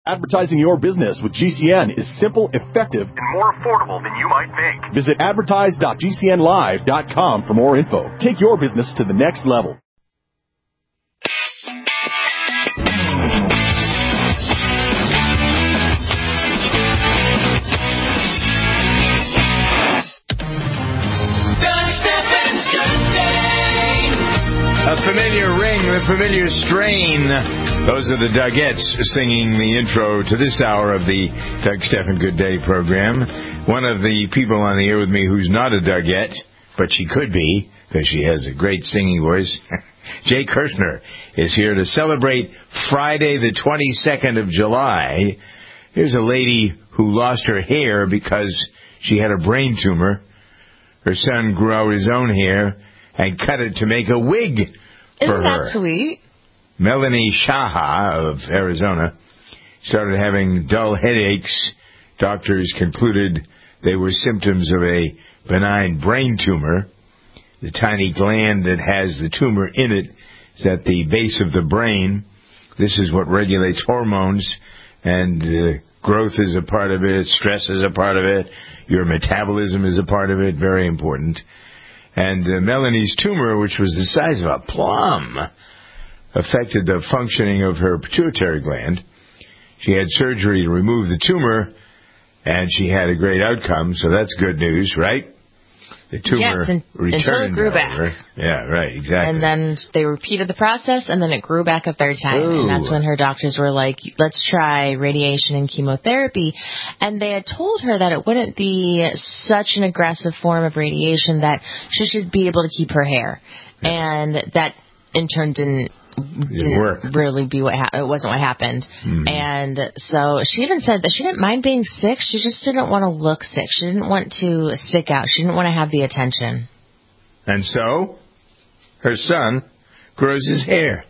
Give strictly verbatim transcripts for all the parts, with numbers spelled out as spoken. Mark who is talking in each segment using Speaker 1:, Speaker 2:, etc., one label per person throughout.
Speaker 1: Advertising your business with G C N is simple, effective,
Speaker 2: and more affordable than you might think.
Speaker 1: Visit advertise dot g c n live dot com for more info. Take your business to the next level.
Speaker 3: A familiar ring, a familiar strain. Those are the Dougettes singing the intro to this hour of the Doug Stephan Good Day program. One of the people on the air with me who's not a Dougette, but she could be, because she has a great singing voice, Jay Kirshner, is here to celebrate Friday the twenty-second of July. Here's a lady who lost her hair because she had a brain tumor. Her son grew out his own hair and cut it to make a wig for
Speaker 4: Isn't
Speaker 3: her.
Speaker 4: that sweet?
Speaker 3: Melanie Shaha of Arizona started having dull headaches. Doctors concluded they were symptoms of a benign brain tumor. The tiny gland that has the tumor in it is at the base of the brain. This is what regulates hormones, and uh, growth is a part of it, stress is a part of it, your metabolism is a part of it, very important. And uh, Melanie's tumor, which was the size of a plum, affected the functioning of her pituitary gland. She had surgery to remove the tumor, and she had a great outcome, so that's good news, right? The tumor
Speaker 4: yes, and,
Speaker 3: returned.
Speaker 4: until it grew
Speaker 3: however.
Speaker 4: back.
Speaker 3: Yeah, right, exactly.
Speaker 4: And then they repeated the process, and then it grew back a third time.
Speaker 3: Ooh.
Speaker 4: And that's when her doctors were like, let's try radiation and chemotherapy. And they had told her that it wouldn't be such an aggressive form of radiation, that she should be able to keep her hair. Yeah. And that, in turn, didn't... didn't
Speaker 3: work.
Speaker 4: really be what ha- it wasn't what happened. Mm-hmm. And so she even said that she didn't mind being sick. She just didn't want to look sick. She didn't want to stick out. She didn't want to have the attention.
Speaker 3: And so her son grows his hair.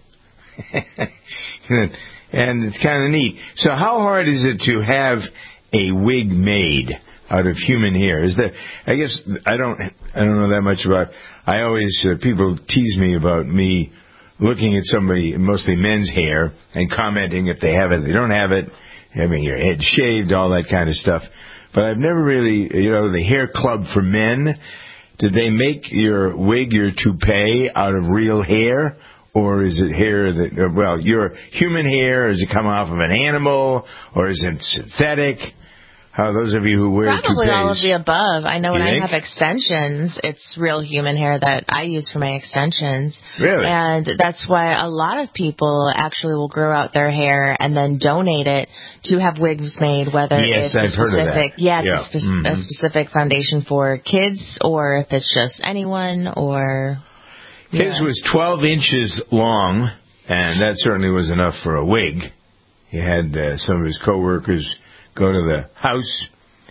Speaker 3: And it's kind of neat. So how hard is it to have a wig made out of human hair? Is there, I guess I don't I don't know that much about I always uh, people tease me about me looking at somebody, mostly men's hair, and commenting if they have it, they don't have it, having your head shaved, all that kind of stuff. But I've never really, you know, the hair club for men, did they make your wig, your toupee, out of real hair? Or is it hair that, well, your human hair, does it come off of an animal? Or is it synthetic? How those of you who wear
Speaker 4: Probably
Speaker 3: toupees,
Speaker 4: all of the above. I know when
Speaker 3: think?
Speaker 4: I have extensions, it's real human hair that I use for my extensions.
Speaker 3: Really?
Speaker 4: And that's why a lot of people actually will grow out their hair and then donate it to have wigs made, whether
Speaker 3: yes,
Speaker 4: it's
Speaker 3: I've
Speaker 4: a specific,
Speaker 3: heard of that.
Speaker 4: yeah,
Speaker 3: yeah.
Speaker 4: It's a, spe-
Speaker 3: mm-hmm.
Speaker 4: a specific foundation for kids, or if it's just anyone, or
Speaker 3: his
Speaker 4: yeah.
Speaker 3: was twelve inches long, and that certainly was enough for a wig. He had uh, some of his coworkers go to the house,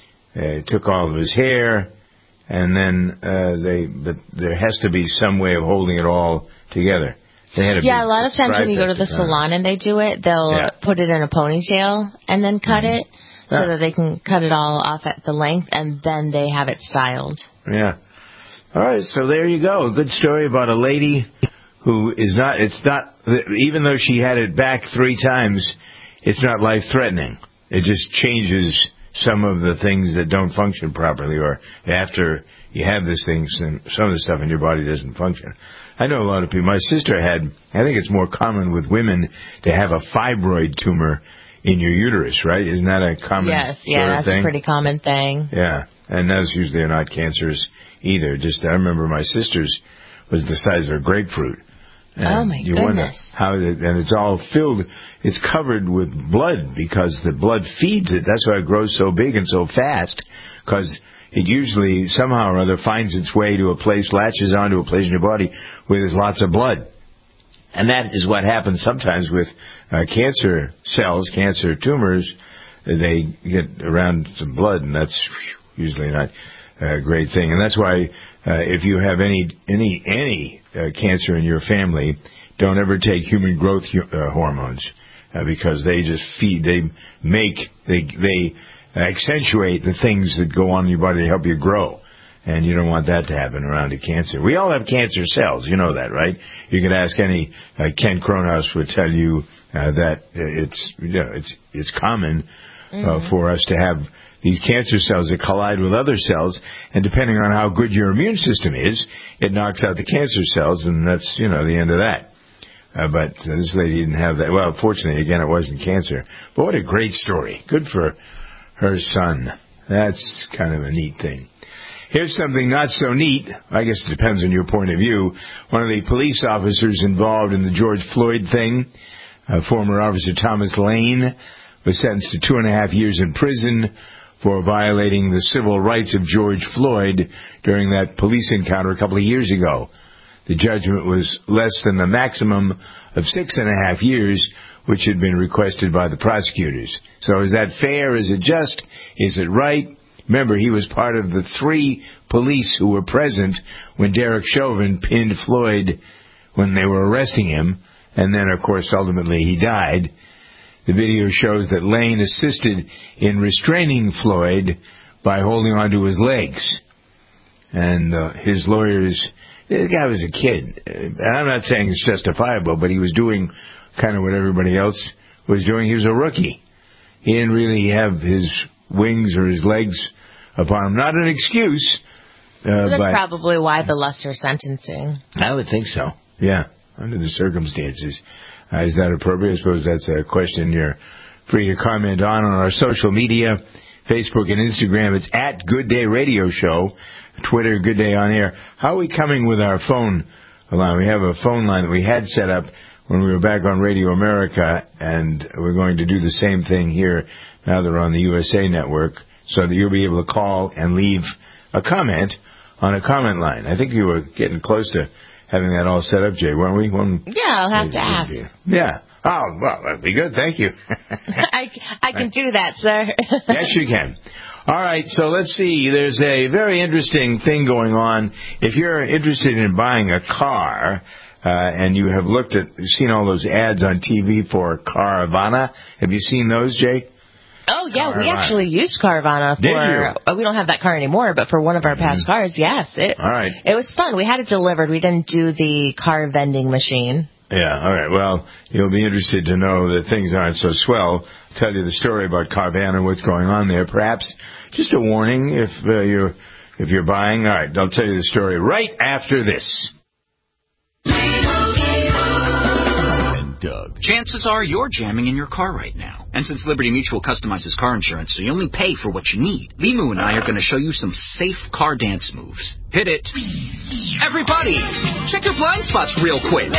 Speaker 3: uh, took all of his hair, and then uh, they. But there has to be some way of holding it all together. They had a
Speaker 4: yeah, a lot of times when you go to the salon and they do it, they'll
Speaker 3: yeah.
Speaker 4: put it in a ponytail and then cut mm-hmm. it so yeah. that they can cut it all off at the length, and then they have it styled.
Speaker 3: Yeah. All right, so there you go. A good story about a lady who is not. It's not even though she had it back three times, it's not life-threatening. It just changes some of the things that don't function properly, or after you have this thing, some of the stuff in your body doesn't function. I know a lot of people. My sister had, I think it's more common with women to have a fibroid tumor in your uterus, right? Isn't that a common
Speaker 4: Yes, yeah,
Speaker 3: sort of
Speaker 4: that's
Speaker 3: thing?
Speaker 4: a pretty common thing.
Speaker 3: Yeah, and those usually are not cancerous either. Just, I remember my sister's was the size of a grapefruit. And
Speaker 4: oh, my
Speaker 3: you
Speaker 4: goodness.
Speaker 3: Wonder how it, and it's all filled, it's covered with blood because the blood feeds it. That's why it grows so big and so fast, because it usually somehow or other finds its way to a place, latches onto a place in your body where there's lots of blood. And that is what happens sometimes with uh, cancer cells, cancer tumors. They get around some blood, and that's usually not a great thing. And that's why uh, if you have any any any uh, cancer in your family, don't ever take human growth uh, hormones uh, because they just feed, they make, they they accentuate the things that go on in your body to help you grow. And you don't want that to happen around a cancer. We all have cancer cells. You know that, right? You can ask any, uh, Ken Kronos would tell you uh, that it's, you know, it's, it's common uh, mm-hmm. for us to have these cancer cells that collide with other cells, and depending on how good your immune system is, it knocks out the cancer cells, and that's, you know, the end of that. Uh, but uh, this lady didn't have that. Well, fortunately, again, it wasn't cancer. But what a great story. Good for her son. That's kind of a neat thing. Here's something not so neat. I guess it depends on your point of view. One of the police officers involved in the George Floyd thing, uh, former Officer Thomas Lane, was sentenced to two and a half years in prison for violating the civil rights of George Floyd during that police encounter a couple of years ago. The judgment was less than the maximum of six and a half years, which had been requested by the prosecutors. So is that fair? Is it just? Is it right? Remember, he was part of the three police who were present when Derek Chauvin pinned Floyd when they were arresting him, and then, of course, ultimately he died. The video shows that Lane assisted in restraining Floyd by holding onto his legs. And uh, his lawyers, this guy was a kid. And I'm not saying it's justifiable, but he was doing kind of what everybody else was doing. He was a rookie. He didn't really have his wings or his legs upon him. Not an excuse. Uh,
Speaker 4: well, that's
Speaker 3: but
Speaker 4: probably why the lesser sentencing.
Speaker 3: I would think so. Yeah, under the circumstances. Uh, is that appropriate? I suppose that's a question you're free to comment on on our social media, Facebook and Instagram. It's at Good Day Radio Show, Twitter, Good Day On Air. How are we coming with our phone line? We have a phone line that we had set up when we were back on Radio America, and we're going to do the same thing here now that we're on the U S A Network, so that you'll be able to call and leave a comment on a comment line. I think you were getting close to having that all set up, Jay, weren't we? When
Speaker 4: yeah, I'll have to ask.
Speaker 3: Yeah. Oh, well, that'd be good. Thank you.
Speaker 4: I, I can do that, sir.
Speaker 3: Yes, you can. All right, so let's see. There's a very interesting thing going on. If you're interested in buying a car, uh, and you have looked at, seen all those ads on T V for Carvana, have you seen those, Jay?
Speaker 4: Oh, yeah,
Speaker 3: Carvana. We
Speaker 4: actually used Carvana for,
Speaker 3: Did you?
Speaker 4: We don't have that car anymore, but for one of our past mm-hmm. cars, yes. It,
Speaker 3: all right.
Speaker 4: It was fun. We had it delivered. We didn't do the car vending machine.
Speaker 3: Yeah, all right. Well, you'll be interested to know that things aren't so swell. I'll tell you the story about Carvana, what's going on there. Perhaps just a warning if uh, you're if you're buying. All right, I'll tell you the story right after this.
Speaker 5: Doug. Chances are you're jamming in your car right now. And since Liberty Mutual customizes car insurance so you only pay for what you need, Limu and I are going to show you some safe car dance moves. Hit it. Everybody, check your blind spots real quick.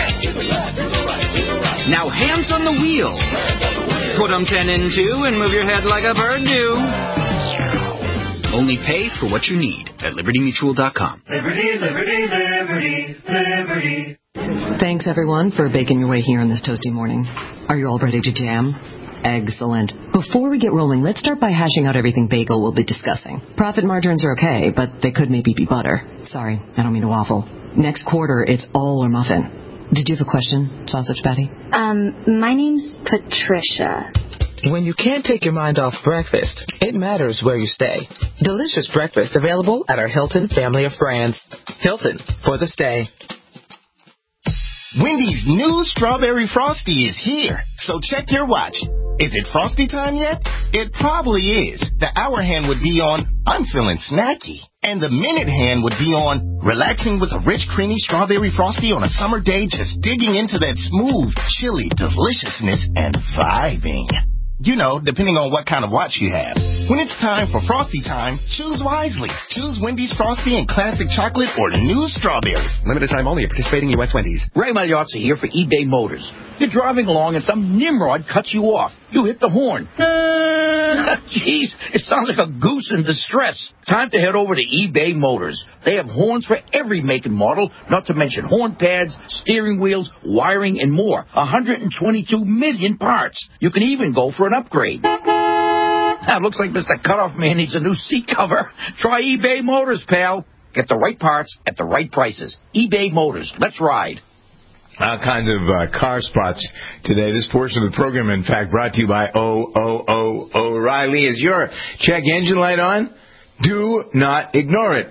Speaker 5: Now hands on the wheel. Put them ten in two and move your head like a bird do. Only pay for what you need at liberty mutual dot com.
Speaker 6: Liberty, liberty, liberty, liberty.
Speaker 7: Thanks, everyone, for baking your way here on this toasty morning. Are you all ready to jam? Excellent. Before we get rolling, let's start by hashing out everything bagel will be discussing. Profit margins are okay, but they could maybe be butter. Sorry, I don't mean to waffle. Next quarter, it's all or muffin. Did you have a question, Sausage Patty?
Speaker 8: Um, my name's Patricia.
Speaker 9: When you can't take your mind off breakfast, it matters where you stay. Delicious breakfast available at our Hilton family of brands. Hilton, for the stay.
Speaker 10: Wendy's new Strawberry Frosty is here, so check your watch. Is it Frosty time yet? It probably is. The hour hand would be on, I'm feeling snacky. And the minute hand would be on, relaxing with a rich, creamy Strawberry Frosty on a summer day, just digging into that smooth, chilly deliciousness and vibing. You know, depending on what kind of watch you have. When it's time for Frosty time, choose wisely. Choose Wendy's Frosty and Classic Chocolate or New Strawberry.
Speaker 11: Limited time only at participating U S Wendy's.
Speaker 12: Ray Magliozzi here for eBay Motors. You're driving along and some nimrod cuts you off. You hit the horn. Jeez, it sounds like a goose in distress. Time to head over to eBay Motors. They have horns for every make and model, not to mention horn pads, steering wheels, wiring, and more. one hundred twenty-two million parts. You can even go for an upgrade. Now, it looks like Mister Cutoff Man needs a new seat cover. Try eBay Motors, pal. Get the right parts at the right prices. eBay Motors. Let's ride.
Speaker 3: All kinds of uh, car spots today. This portion of the program, in fact, brought to you by O O O O'Reilly. Is your check engine light on? Do not ignore it.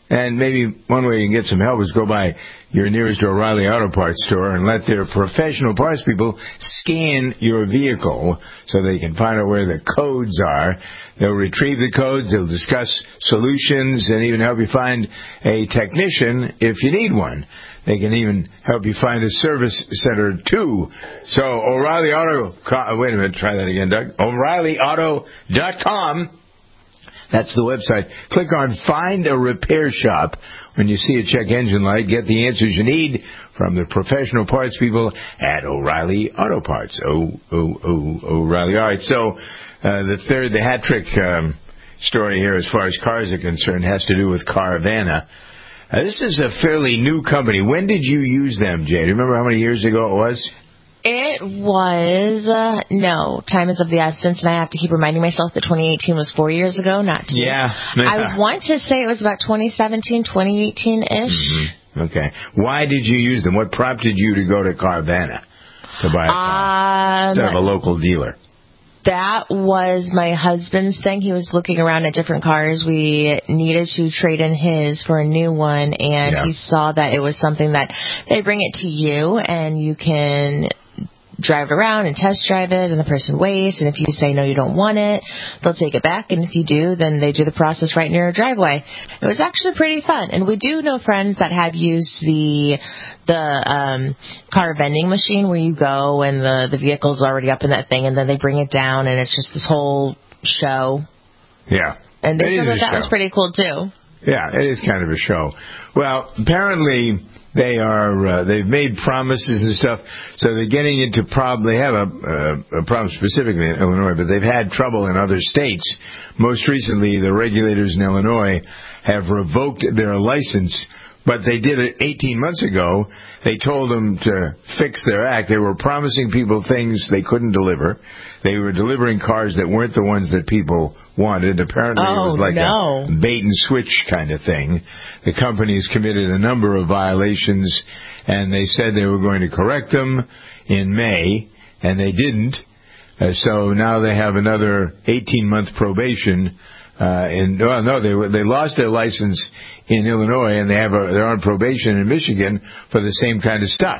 Speaker 3: And maybe one way you can get some help is go by your nearest O'Reilly Auto Parts store and let their professional parts people scan your vehicle so they can find out where the codes are. They'll retrieve the codes, they'll discuss solutions, and even help you find a technician if you need one. They can even help you find a service center, too. So, O'Reilly Auto... Wait a minute, try that again, Doug. O'Reilly Auto dot com. That's the website. Click on Find a Repair Shop. When you see a check engine light, get the answers you need from the professional parts people at O'Reilly Auto Parts. Oh, oh, oh, O'Reilly. All right, so uh, the third, the hat trick um, story here as far as cars are concerned has to do with Carvana. Uh, this is a fairly new company. When did you use them, Jay? Do you remember how many years ago it was?
Speaker 4: It was, uh, no, time is of the essence, and I have to keep reminding myself that twenty eighteen was four years ago, not two.
Speaker 3: Yeah.
Speaker 4: I want to say it was about twenty seventeen, twenty eighteen-ish.
Speaker 3: Mm-hmm. Okay. Why did you use them? What prompted you to go to Carvana to buy a car
Speaker 4: um,
Speaker 3: instead of a local dealer?
Speaker 4: That was my husband's thing. He was looking around at different cars. We needed to trade in his for a new one, and yeah. he saw that it was something that they bring it to you, and you can drive it around and test drive it, and the person waits, and if you say no, you don't want it, they'll take it back, and if you do, then they do the process right near your driveway. It was actually pretty fun, and we do know friends that have used the the um, car vending machine where you go and the, the vehicle's already up in that thing, and then they bring it down, and it's just this whole show.
Speaker 3: Yeah.
Speaker 4: And they
Speaker 3: said
Speaker 4: said that that was pretty cool, too.
Speaker 3: Yeah, it is kind of a show. Well, apparently they are, uh, they've made promises and stuff, so they're getting into prob, they have a, uh, a problem specifically in Illinois, but they've had trouble in other states. Most recently, the regulators in Illinois have revoked their license, but they did it eighteen months ago. They told them to fix their act. They were promising people things they couldn't deliver. They were delivering cars that weren't the ones that people wanted. Apparently
Speaker 4: oh,
Speaker 3: it was like
Speaker 4: no.
Speaker 3: a bait and switch kind of thing. The companies committed a number of violations, and they said they were going to correct them in May, and they didn't. Uh, so now they have another eighteen-month probation. Uh, and well, no, they they lost their license in Illinois, and they have a, they're on probation in Michigan for the same kind of stuff.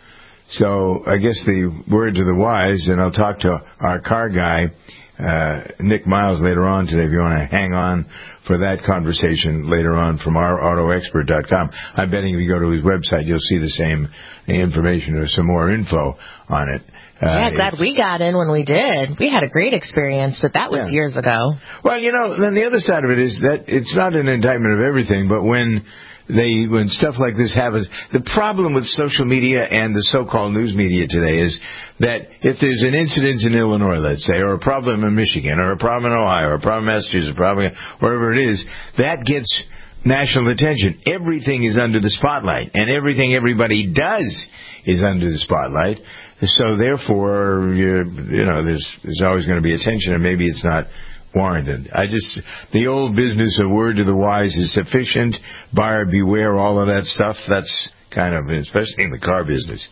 Speaker 3: So I guess the word to the wise, and I'll talk to our car guy, uh, Nick Miles, later on today, if you want to hang on for that conversation later on from our auto expert dot com. I'm betting if you go to his website, you'll see the same information or some more info on it. Uh,
Speaker 4: yeah, glad we got in when we did. We had a great experience, but that was
Speaker 3: yeah.
Speaker 4: years ago.
Speaker 3: Well, you know, then the other side of it is that it's not an indictment of everything, but when they when stuff like this happens, the problem with social media and the so-called news media today is that if there's an incident in Illinois, let's say, or a problem in Michigan, or a problem in Ohio, or a problem in Massachusetts, a problem wherever it is, that gets national attention. Everything is under the spotlight, and everything everybody does is under the spotlight. So therefore, you, you know, there's there's always going to be attention, and maybe it's not warranted. I just the old business of word to the wise is sufficient. Buyer beware, all of that stuff. That's kind of, especially in the car business,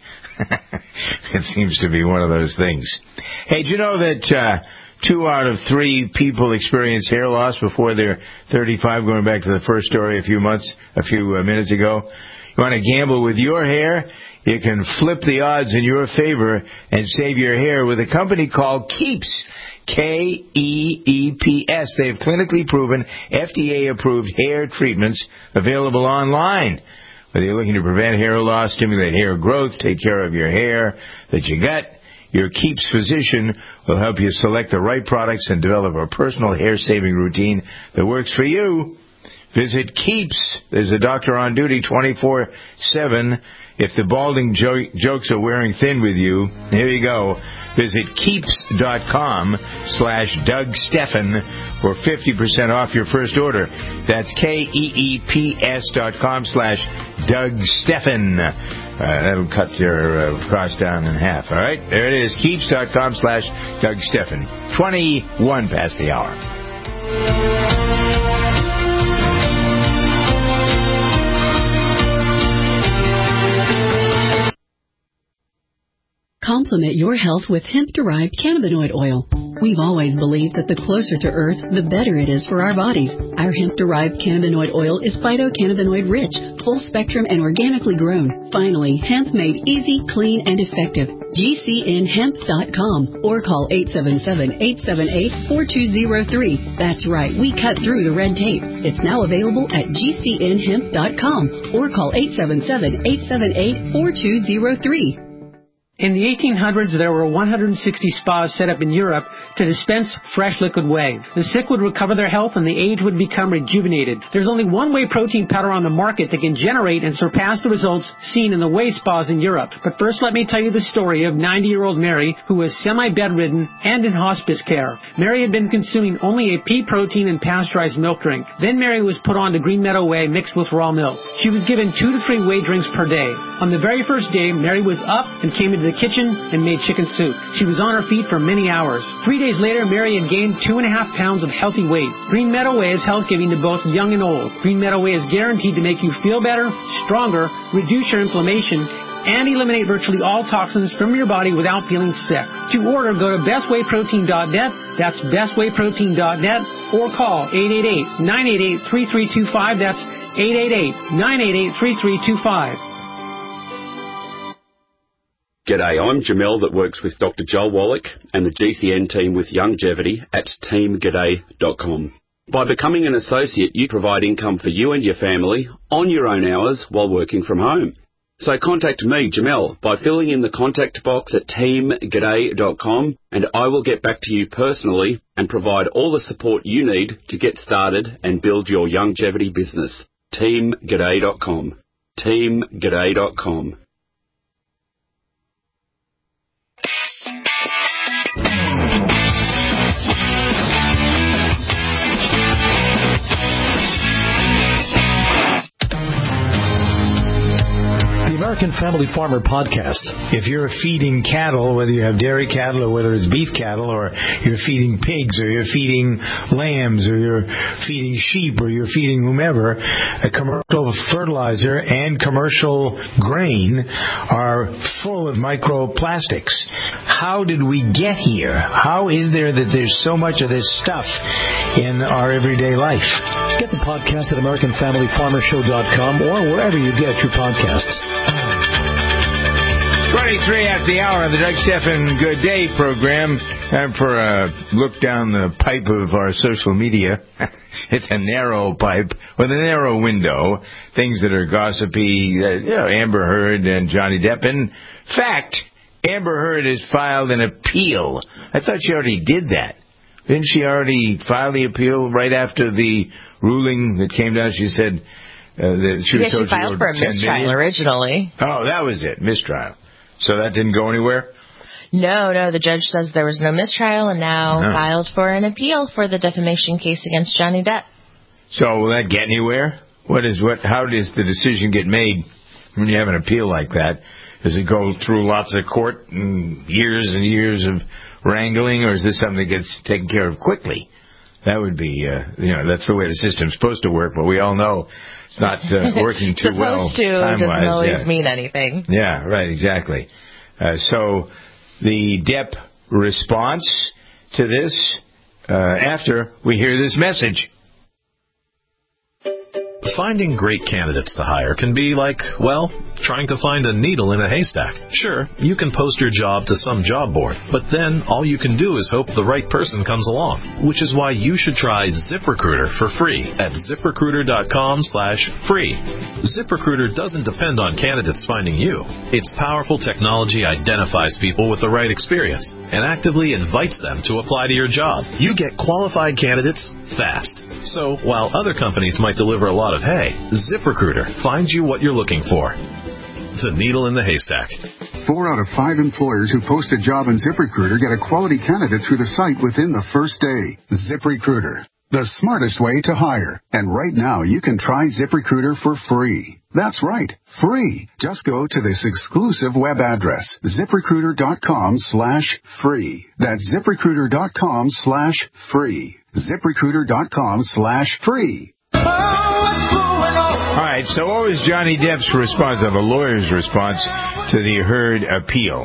Speaker 3: it seems to be one of those things. Hey, do you know that uh, two out of three people experience hair loss before they're thirty-five? Going back to the first story a few months, a few uh, minutes ago. You want to gamble with your hair? You can flip the odds in your favor and save your hair with a company called Keeps. K E E P S. They have clinically proven, F D A-approved hair treatments available online. Whether you're looking to prevent hair loss, stimulate hair growth, take care of your hair that you got, your Keeps physician will help you select the right products and develop a personal hair-saving routine that works for you. Visit Keeps. There's a doctor on duty twenty-four seven. If the balding jo- jokes are wearing thin with you, here you go. Visit Keeps.com slash Doug Steffen for fifty percent off your first order. That's K-E-E-P-S dot com slash Doug Steffen. Uh, that'll cut your uh, cost down in half. All right, there it is. Keeps.com slash Doug Steffen. twenty-one past the hour.
Speaker 13: Complement your health with hemp-derived cannabinoid oil. We've always believed that the closer to Earth, the better it is for our bodies. Our hemp-derived cannabinoid oil is phytocannabinoid-rich, full-spectrum, and organically grown. Finally, hemp made easy, clean, and effective. G C N hemp dot com or call eight seven seven, eight seven eight, four two zero three. That's right, we cut through the red tape. It's now available at G C N hemp dot com or call eight seven seven, eight seven eight, four two zero three.
Speaker 14: In the eighteen hundreds, there were one hundred sixty spas set up in Europe to dispense fresh liquid whey. The sick would recover their health and the aged would become rejuvenated. There's only one whey protein powder on the market that can generate and surpass the results seen in the whey spas in Europe. But first, let me tell you the story of ninety-year-old Mary, who was semi-bedridden and in hospice care. Mary had been consuming only a pea protein and pasteurized milk drink. Then Mary was put on to Green Meadow Whey mixed with raw milk. She was given two to three whey drinks per day. On the very first day, Mary was up and came into the kitchen and made chicken soup. She was on her feet for many hours. Three days later, Mary had gained two and a half pounds of healthy weight. Green Meadow Whey is health-giving to both young and old. Green Meadow Whey is guaranteed to make you feel better, stronger, reduce your inflammation, and eliminate virtually all toxins from your body without feeling sick. To order, go to best whey protein dot net. That's best whey protein dot net or call eight eight eight, nine eight eight, three three two five. That's eight eight eight, nine eight eight, three three two five.
Speaker 15: G'day, I'm Jamel that works with Doctor Joel Wallach and the G C N team with Longevity at team g'day dot com. By becoming an associate, you provide income for you and your family on your own hours while working from home. So contact me, Jamel, by filling in the contact box at team g'day dot com and I will get back to you personally and provide all the support you need to get started and build your longevity business. team g'day dot com. team g'day dot com.
Speaker 16: American Family Farmer Podcast.
Speaker 3: If you're feeding cattle, whether you have dairy cattle or whether it's beef cattle, or you're feeding pigs or you're feeding lambs or you're feeding sheep or you're feeding whomever, a commercial fertilizer and commercial grain are full of microplastics. How did we get here? How is there that there's so much of this stuff in our everyday life?
Speaker 16: Get the podcast at American Family Farmer Show dot com or wherever you get your podcasts.
Speaker 3: twenty-three after the hour of the Doug Stephan Good Day program. Time for a look down the pipe of our social media. It's a narrow pipe with a narrow window. Things that are gossipy, uh, you know, Amber Heard and Johnny Depp. In fact, Amber Heard has filed an appeal. I thought she already did that. Didn't she already file the appeal right after the ruling that came down? She said uh, that she was
Speaker 4: yeah, she filed for a mistrial million. Originally.
Speaker 3: Oh, that was it, mistrial. So that didn't go anywhere?
Speaker 4: No, no. The judge says there was no mistrial and now no. filed for an appeal for the defamation case against Johnny Depp.
Speaker 3: So will that get anywhere? What is what? How does the decision get made when you have an appeal like that? Does it go through lots of court and years and years of wrangling, or is this something that gets taken care of quickly? That would be, uh, you know, that's the way the system's supposed to work, but we all know it's not uh, working too well.
Speaker 4: Supposed to
Speaker 3: time-wise.
Speaker 4: Doesn't always
Speaker 3: yeah.
Speaker 4: mean anything.
Speaker 3: Yeah, right, exactly. Uh, so the Depp response to this uh, after we hear this message.
Speaker 17: Finding great candidates to hire can be like, well, trying to find a needle in a haystack. Sure, you can post your job to some job board, but then all you can do is hope the right person comes along, which is why you should try ZipRecruiter for free at ZipRecruiter.com slash free. ZipRecruiter doesn't depend on candidates finding you. Its powerful technology identifies people with the right experience and actively invites them to apply to your job. You get qualified candidates fast. So, while other companies might deliver a lot of hay, ZipRecruiter finds you what you're looking for. The needle in the haystack.
Speaker 18: Four out of five employers who post a job on ZipRecruiter get a quality candidate through the site within the first day. ZipRecruiter, the smartest way to hire. And right now, you can try ZipRecruiter for free. That's right, free. Just go to this exclusive web address, ZipRecruiter.com slash free. That's ZipRecruiter.com slash free. ZipRecruiter.com slash free.
Speaker 3: All right, so what was Johnny Depp's response, of a lawyer's response to the Heard appeal?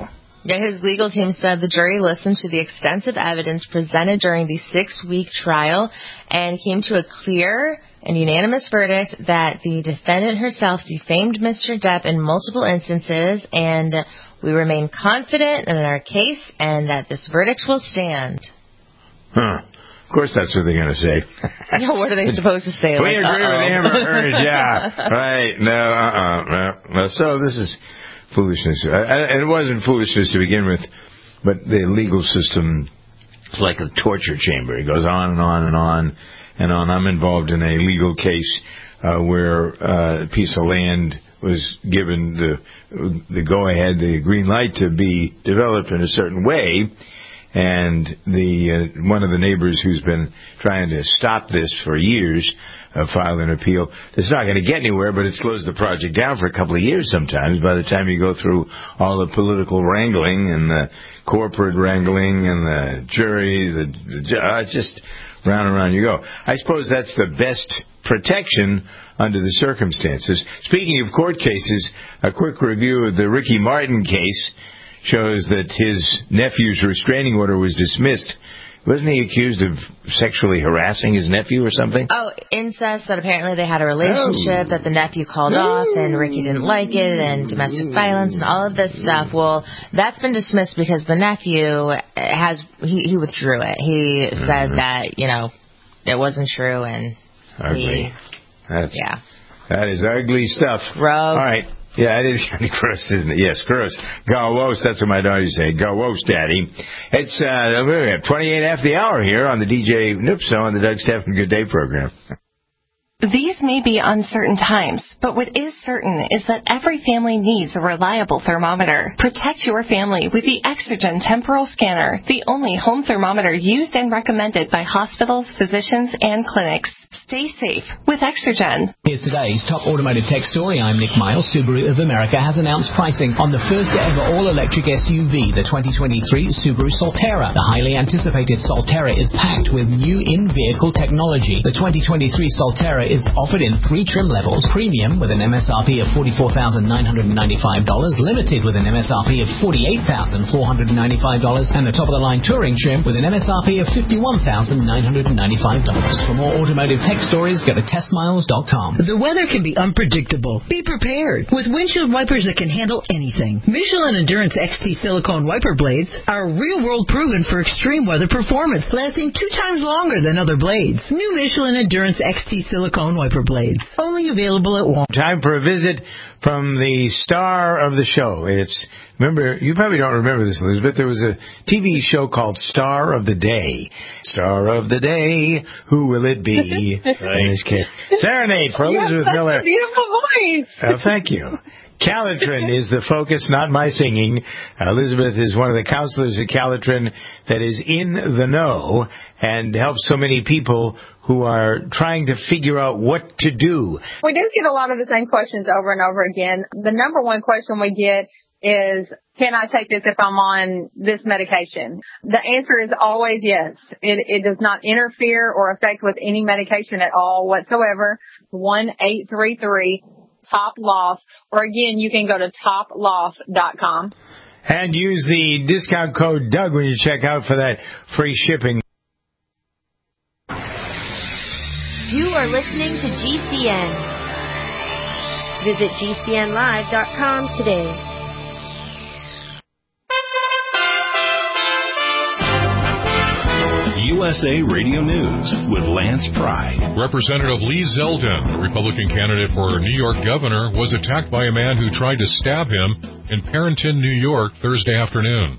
Speaker 4: Yeah, his legal team said the jury listened to the extensive evidence presented during the six-week trial and came to a clear and unanimous verdict that the defendant herself defamed Mister Depp in multiple instances, and we remain confident in our case and that this verdict will stand.
Speaker 3: Huh. Of course that's what they're going to say.
Speaker 4: Yeah, what are they supposed to say?
Speaker 3: We
Speaker 4: like,
Speaker 3: agree
Speaker 4: uh-oh.
Speaker 3: with Amber Heard, yeah. Right, no, uh-uh. No, no. So this is foolishness. And it wasn't foolishness to begin with, but the legal system is like a torture chamber. It goes on and on and on and on. I'm involved in a legal case uh, where uh, a piece of land was given the the go-ahead, the green light to be developed in a certain way. And the uh, one of the neighbors who's been trying to stop this for years uh, filed an appeal. It's not going to get anywhere, but it slows the project down for a couple of years sometimes. By the time you go through all the political wrangling and the corporate wrangling and the jury, the, the uh, just round and round you go. I suppose that's the best protection under the circumstances. Speaking of court cases, a quick review of the Ricky Martin case shows that his nephew's restraining order was dismissed. Wasn't he accused of sexually harassing his nephew or something?
Speaker 4: Oh, incest, that apparently they had a relationship, oh. that the nephew called oh. off and Ricky didn't like it, and domestic violence and all of this stuff. Well, that's been dismissed because the nephew has, he, he withdrew it. He mm-hmm. said that, you know, it wasn't true, and
Speaker 3: ugly.
Speaker 4: He,
Speaker 3: that's,
Speaker 4: yeah.
Speaker 3: That is ugly stuff.
Speaker 4: Gross.
Speaker 3: All right. Yeah, it is kind of gross, isn't it? Yes, gross. Go-wos, that's what my daughter used to say. Go-wos, Daddy. It's uh, twenty-eight after the hour here on the D J Nupso on the Doug Stephan Good Day program.
Speaker 19: These may be uncertain times, but what is certain is that every family needs a reliable thermometer. Protect your family with the Exergen Temporal Scanner, the only home thermometer used and recommended by hospitals, physicians, and clinics. Stay safe with Exergen.
Speaker 20: Here's today's top automotive tech story. I'm Nick Miles. Subaru of America has announced pricing on the first ever all-electric S U V, the twenty twenty-three Subaru Solterra. The highly anticipated Solterra is packed with new in-vehicle technology. The twenty twenty-three Solterra is offered in three trim levels: premium with an M S R P of forty-four thousand nine hundred ninety-five dollars, limited with an M S R P of forty-eight thousand four hundred ninety-five dollars, and the top-of-the-line touring trim with an M S R P of fifty-one thousand nine hundred ninety-five dollars. For more automotive tech stories, go to test miles dot com.
Speaker 21: The weather can be unpredictable. Be prepared with windshield wipers that can handle anything. Michelin Endurance X T silicone wiper blades are real-world proven for extreme weather performance, lasting two times longer than other blades. New Michelin Endurance X T silicone wiper blades, only available at Walmart.
Speaker 3: Time for a visit from the star of the show. It's, remember, you probably don't remember this, Elizabeth. There was a T V show called Star of the Day. Star of the Day, who will it be? In this case, Serenade for Elizabeth
Speaker 22: yes,
Speaker 3: Miller.
Speaker 22: That's a beautiful voice.
Speaker 3: Oh, thank you. Calitrin is the focus, not my singing. Elizabeth is one of the counselors at Calitrin that is in the know and helps so many people who are trying to figure out what to do.
Speaker 22: We do get a lot of the same questions over and over again. The number one question we get is, can I take this if I'm on this medication? The answer is always yes. It, it does not interfere or affect with any medication at all whatsoever. one eight three three top loss, or again, you can go to top loss dot com.
Speaker 3: And use the discount code Doug when you check out for that free shipping.
Speaker 23: You are listening to G C N. Visit G C N live dot com today.
Speaker 1: U S A Radio News with Lance Pry.
Speaker 24: Representative Lee Zeldin, a Republican candidate for New York governor, was attacked by a man who tried to stab him in Parenton, New York, Thursday afternoon.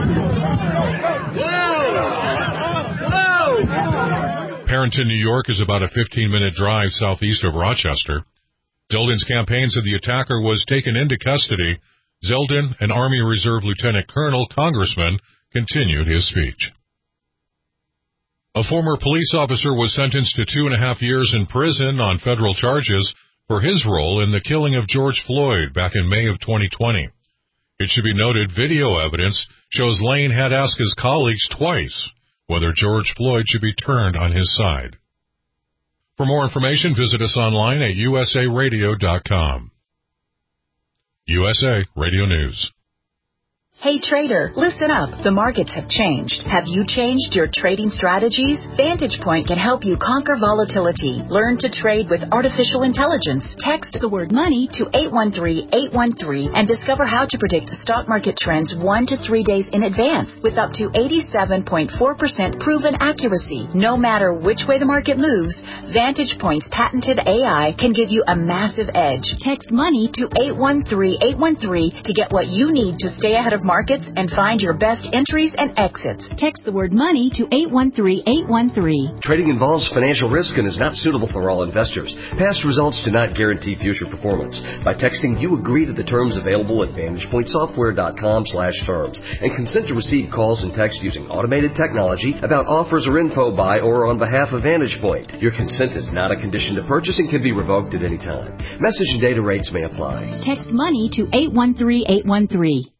Speaker 24: Parenton, New York is about a fifteen-minute drive southeast of Rochester. Zeldin's campaign said the attacker was taken into custody. Zeldin, an Army Reserve Lieutenant Colonel congressman, continued his speech. A former police officer was sentenced to two and a half years in prison on federal charges for his role in the killing of George Floyd back in May of twenty twenty. It should be noted video evidence shows Lane had asked his colleagues twice whether George Floyd should be turned on his side. For more information, visit us online at U S A radio dot com. U S A Radio News.
Speaker 2: Hey trader, listen up. The markets have changed. Have you changed your trading strategies? Vantage Point can help you conquer volatility. Learn to trade with artificial intelligence. Text the word money to eight one three, eight one three and discover how to predict stock market trends one to three days in advance with up to eighty-seven point four percent proven accuracy. No matter which way the market moves, Vantage Point's patented A I can give you a massive edge. Text money to eight one three, eight one three to get what you need to stay ahead of markets and find your best entries and exits. Text the word money to eight one three, eight one three.
Speaker 5: Trading involves financial risk and is not suitable for all investors. Past results do not guarantee future performance. By texting, you agree to the terms available at VantagePointSoftware.com slash terms and consent to receive calls and texts using automated technology about offers or info by or on behalf of Vantage Point. Your consent is not a condition to purchase and can be revoked at any time. Message and data rates may apply.
Speaker 2: Text money to eight one three, eight one three.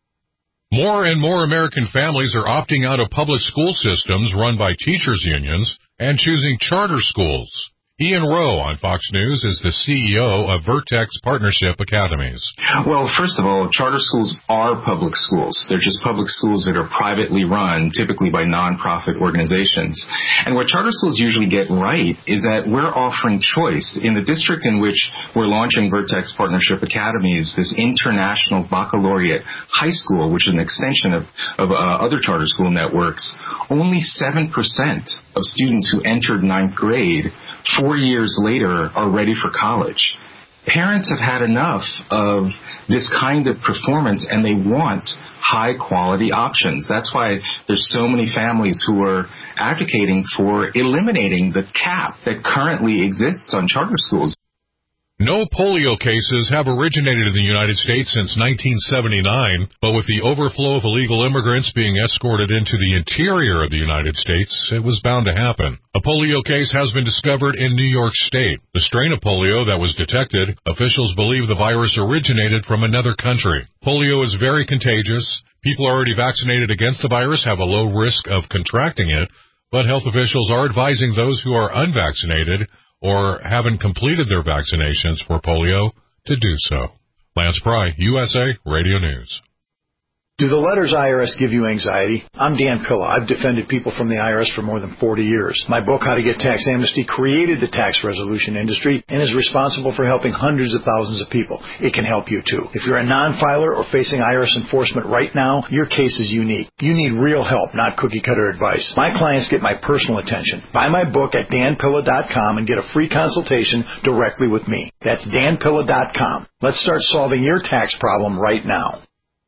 Speaker 24: More and more American families are opting out of public school systems run by teachers' unions and choosing charter schools. Ian Rowe on Fox News is the C E O of Vertex Partnership Academies.
Speaker 6: Well, first of all, charter schools are public schools. They're just public schools that are privately run, typically by nonprofit organizations. And what charter schools usually get right is that we're offering choice. In the district in which we're launching Vertex Partnership Academies, this international baccalaureate high school, which is an extension of, of uh, other charter school networks, only seven percent of students who entered ninth grade four years later are ready for college. Parents have had enough of this kind of performance and they want high quality options. That's why there's so many families who are advocating for eliminating the cap that currently exists on charter schools.
Speaker 24: No polio cases have originated in the United States since nineteen seventy-nine, but with the overflow of illegal immigrants being escorted into the interior of the United States, it was bound to happen. A polio case has been discovered in New York State. The strain of polio that was detected, officials believe the virus originated from another country. Polio is very contagious. People already vaccinated against the virus have a low risk of contracting it, but health officials are advising those who are unvaccinated or haven't completed their vaccinations for polio to do so. Lance Pry, U S A Radio News.
Speaker 7: Do the letters I R S give you anxiety? I'm Dan Pilla. I've defended people from the I R S for more than forty years. My book, How to Get Tax Amnesty, created the tax resolution industry and is responsible for helping hundreds of thousands of people. It can help you, too. If you're a non-filer or facing I R S enforcement right now, your case is unique. You need real help, not cookie-cutter advice. My clients get my personal attention. Buy my book at dan pilla dot com and get a free consultation directly with me. That's dan pilla dot com. Let's start solving your tax problem right now.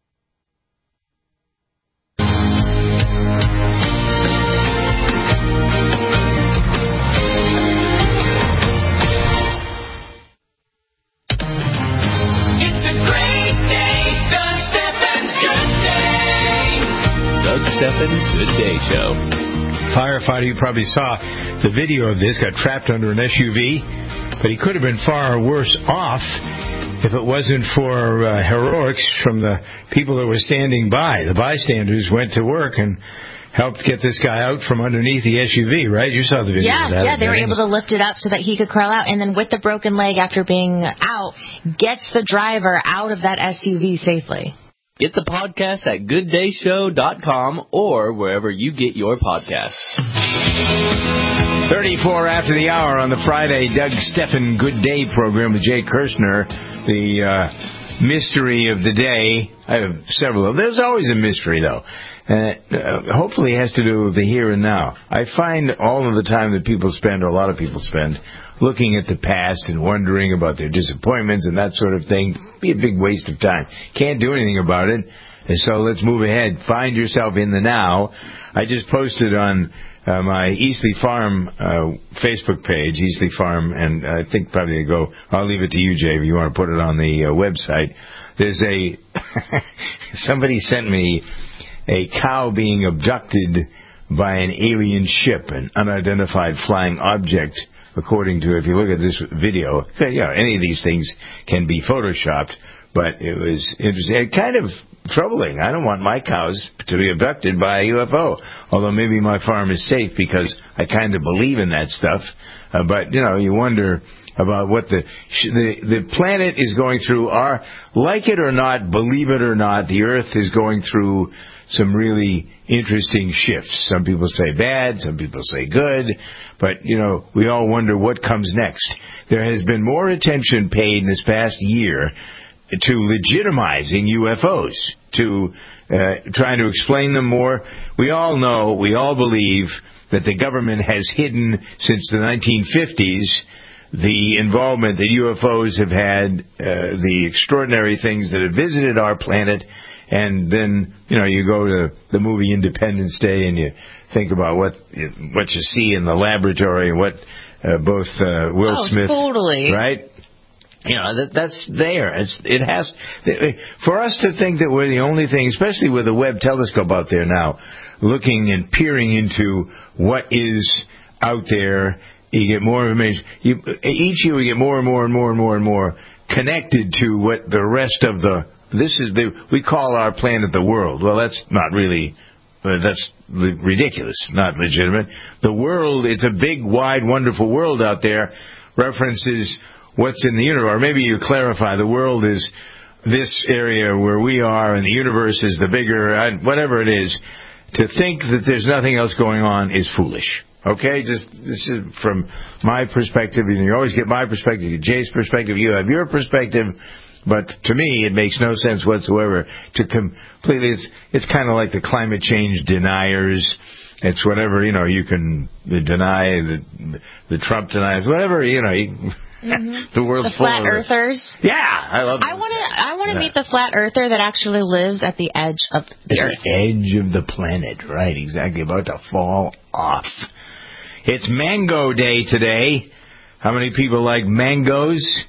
Speaker 25: Steffens Good Day Show.
Speaker 3: Firefighter, you probably saw the video of this, got trapped under an S U V, but he could have been far worse off if it wasn't for uh, heroics from the people that were standing by. The bystanders went to work and helped get this guy out from underneath the S U V, right? You saw the video
Speaker 4: yeah,
Speaker 3: of that.
Speaker 4: Yeah, they were able to lift it up so that he could crawl out, and then with the broken leg after being out, gets the driver out of that S U V safely.
Speaker 25: Get the podcast at good day show dot com or wherever you get your podcasts.
Speaker 3: thirty-four after the hour on the Friday Doug Steffen Good Day program with Jay Kirshner. The uh, mystery of the day. I have several of them. There's always a mystery, though. And uh, hopefully it has to do with the here and now. I find all of the time that people spend, or a lot of people spend, looking at the past and wondering about their disappointments and that sort of thing, be a big waste of time. Can't do anything about it. And so let's move ahead. Find yourself in the now. I just posted on uh, my Eastleigh Farm uh, Facebook page, Eastleigh Farm, and I think probably they go, I'll leave it to you, Jay, if you want to put it on the uh, website. There's a, somebody sent me a cow being abducted by an alien ship, an unidentified flying object, according to, if you look at this video, you know, any of these things can be photoshopped, but it was interesting. It kind of troubling. I don't want my cows to be abducted by a U F O. Although maybe my farm is safe because I kind of believe in that stuff. Uh, but, you know, you wonder about what the, the the planet is going through. Our, like it or not, believe it or not, the Earth is going through some really interesting shifts. Some people say bad, some people say good, but, you know, we all wonder what comes next. There has been more attention paid in this past year to legitimizing U F Os, to uh, trying to explain them more. We all know, we all believe that the government has hidden since the nineteen fifties the involvement that U F Os have had, uh, the extraordinary things that have visited our planet. And then, you know, you go to the movie Independence Day and you think about what what you see in the laboratory and what uh, both uh, Will
Speaker 4: oh,
Speaker 3: Smith,
Speaker 4: totally.
Speaker 3: right? You know, that that's there. It's, it has for us to think that we're the only thing, especially with the Webb telescope out there now, looking and peering into what is out there. You get more information. You, each year we get more and more and more and more and more connected to what the rest of the. This is the, we call our planet the world. Well, that's not really, uh, that's ridiculous, not legitimate. The world, it's a big, wide, wonderful world out there, references what's in the universe. Or maybe you clarify, the world is this area where we are and the universe is the bigger, whatever it is. To think that there's nothing else going on is foolish. Okay? Just, this is from my perspective, and you always get my perspective, you get Jay's perspective, you have your perspective. But to me, it makes no sense whatsoever to completely. It's, it's kind of like the climate change deniers. It's whatever, you know. You can deny the the Trump deniers, whatever, you know. You, mm-hmm. The world's
Speaker 4: the
Speaker 3: full
Speaker 4: flat
Speaker 3: of
Speaker 4: earthers.
Speaker 3: Yeah, I love.
Speaker 4: I want to. I want to
Speaker 3: yeah.
Speaker 4: meet the flat earther that actually lives at the edge of the
Speaker 3: at
Speaker 4: earth.
Speaker 3: The edge of the planet, right? Exactly, about to fall off. It's Mango Day today. How many people like mangoes?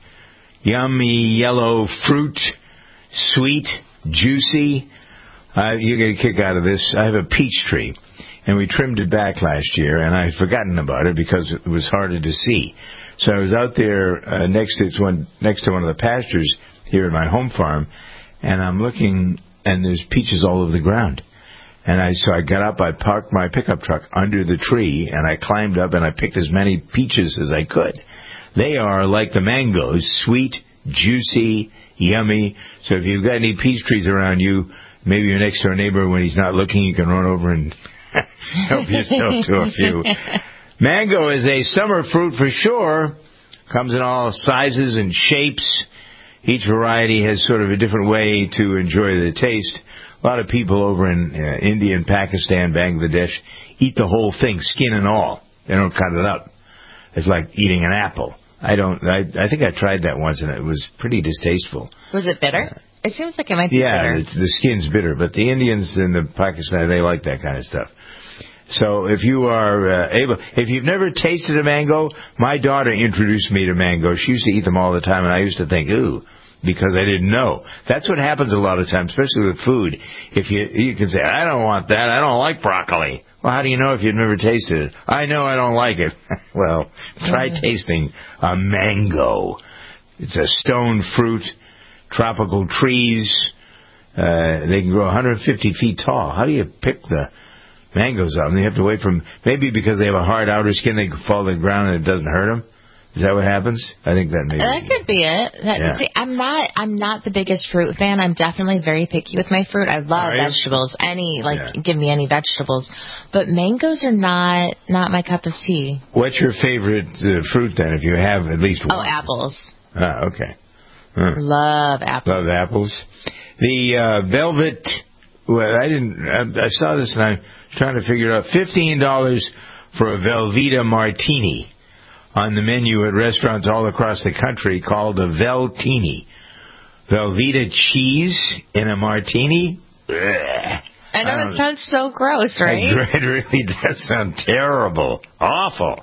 Speaker 3: Yummy yellow fruit, sweet, juicy. Uh, you get a kick out of this. I have a peach tree, and we trimmed it back last year, and I had forgotten about it because it was harder to see. So I was out there uh, next to one next to one of the pastures here at my home farm, and I'm looking, and there's peaches all over the ground. And I so I got up, I parked my pickup truck under the tree, and I climbed up, and I picked as many peaches as I could. They are like the mangoes, sweet, juicy, yummy. So if you've got any peach trees around you, maybe your next door neighbor, when he's not looking, you can run over and help yourself to a few. Mango is a summer fruit for sure. Comes in all sizes and shapes. Each variety has sort of a different way to enjoy the taste. A lot of people over in uh, India and Pakistan, Bangladesh, eat the whole thing, skin and all. They don't cut it up. It's like eating an apple. I don't. I, I think I tried that once, and it was pretty distasteful.
Speaker 4: Was it bitter? It seems like it might be
Speaker 3: yeah,
Speaker 4: bitter.
Speaker 3: Yeah, the skin's bitter, but the Indians and the Pakistan, they like that kind of stuff. So if you are uh, able, if you've never tasted a mango, my daughter introduced me to mango. She used to eat them all the time, and I used to think, ooh, because I didn't know. That's what happens a lot of times, especially with food. If you you can say, I don't want that, I don't like broccoli. Well, how do you know if you've never tasted it? I know I don't like it. Well, try tasting a mango. It's a stone fruit, tropical trees. Uh, they can grow one hundred fifty feet tall. How do you pick the mangoes up? And you have to wait for them. Maybe because they have a hard outer skin, they can fall to the ground and it doesn't hurt them. Is that what happens? I think that may be.
Speaker 4: That could be it. That,
Speaker 3: yeah.
Speaker 4: see, I'm not. I'm not the biggest fruit fan. I'm definitely very picky with my fruit. I love vegetables. Any like, yeah. give me any vegetables. But mangoes are not not my cup of tea.
Speaker 3: What's your favorite uh, fruit then? If you have at least one.
Speaker 4: Oh, apples.
Speaker 3: Ah, okay. Huh.
Speaker 4: Love apples.
Speaker 3: Love apples. The uh, velvet. Well, I didn't. I, I saw this and I'm trying to figure it out. Fifteen dollars for a Velveeta martini on the menu at restaurants all across the country called a Veltini. Velveeta cheese in a martini? Ugh.
Speaker 4: I know, it sounds so gross, right?
Speaker 3: It really does sound terrible. Awful.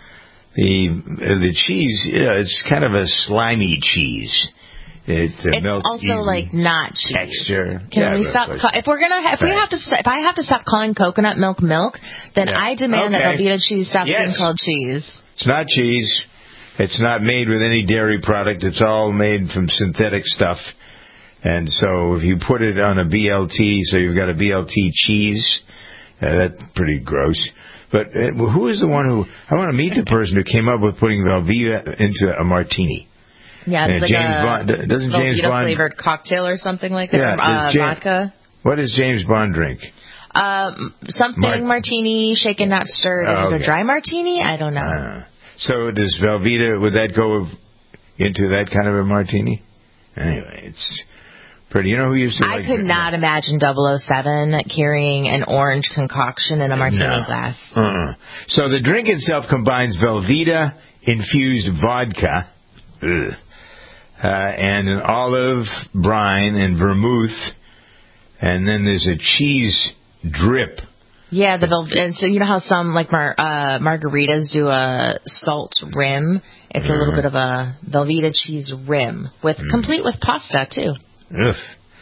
Speaker 3: The the cheese, you know, it's kind of a slimy cheese. It uh,
Speaker 4: it's
Speaker 3: melts
Speaker 4: also
Speaker 3: easy.
Speaker 4: like not cheese.
Speaker 3: Texture.
Speaker 4: Can
Speaker 3: yeah,
Speaker 4: we stop? Ca- if we're gonna, if right. we have to, if I have to stop calling coconut milk milk, then yeah. I demand
Speaker 3: okay.
Speaker 4: that Velveeta cheese stop
Speaker 3: yes.
Speaker 4: being called cheese.
Speaker 3: It's not cheese. It's not made with any dairy product. It's all made from synthetic stuff. And so if you put it on a B L T, so you've got a B L T cheese, uh, that's pretty gross. But uh, who is the one who, I want to meet the person who came up with putting Velveeta into a martini.
Speaker 4: Yeah, it's
Speaker 3: uh,
Speaker 4: like
Speaker 3: James
Speaker 4: a
Speaker 3: Bond, doesn't James
Speaker 4: Velveeta
Speaker 3: Bond,
Speaker 4: flavored cocktail or something like that.
Speaker 3: Yeah,
Speaker 4: from, uh,
Speaker 3: James,
Speaker 4: vodka.
Speaker 3: What does James Bond drink?
Speaker 4: Um, something
Speaker 3: Mar-
Speaker 4: martini, shaken not stirred. Is
Speaker 3: Oh,
Speaker 4: it
Speaker 3: okay.
Speaker 4: a dry martini? I don't know.
Speaker 3: Uh, so does Velveeta, would that go into that kind of a martini? Anyway, it's pretty. You know who used to
Speaker 4: I
Speaker 3: like
Speaker 4: could not imagine double oh seven carrying an orange concoction in a martini
Speaker 3: No.
Speaker 4: glass.
Speaker 3: Uh-uh. So the drink itself combines Velveeta infused vodka ugh, uh, and an olive brine and vermouth, and then there's a cheese drip.
Speaker 4: Yeah, the vel- and so you know how some like mar- uh, margaritas do a salt rim. It's a little
Speaker 3: Uh-huh.
Speaker 4: bit of a Velveeta cheese rim with
Speaker 3: Mm.
Speaker 4: complete with pasta too.
Speaker 3: Ugh.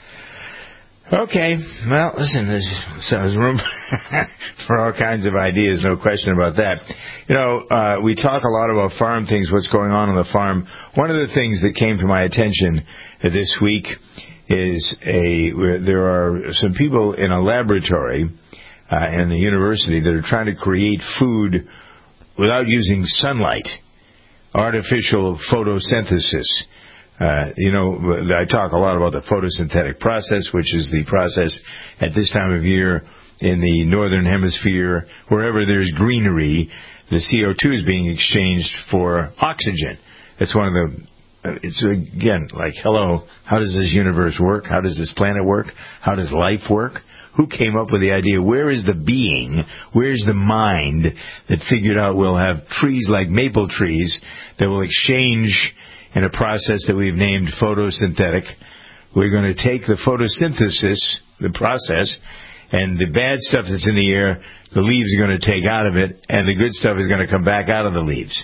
Speaker 3: Okay, well, listen, there's, so there's room for all kinds of ideas, no question about that. You know, uh, we talk a lot about farm things, what's going on on the farm. One of the things that came to my attention uh, this week is a where there are some people in a laboratory uh, in the university that are trying to create food without using sunlight, artificial photosynthesis. Uh, you know, I talk a lot about the photosynthetic process, which is the process at this time of year in the northern hemisphere, wherever there's greenery, the C O two is being exchanged for oxygen. That's one of the, uh, it's again, like, hello, how does this universe work? How does this planet work? How does life work? Who came up with the idea? Where is the being? Where's the mind that figured out we'll have trees like maple trees that will exchange in a process that we've named photosynthetic? We're going to take the photosynthesis, the process, and the bad stuff that's in the air, the leaves are going to take out of it, and the good stuff is going to come back out of the leaves.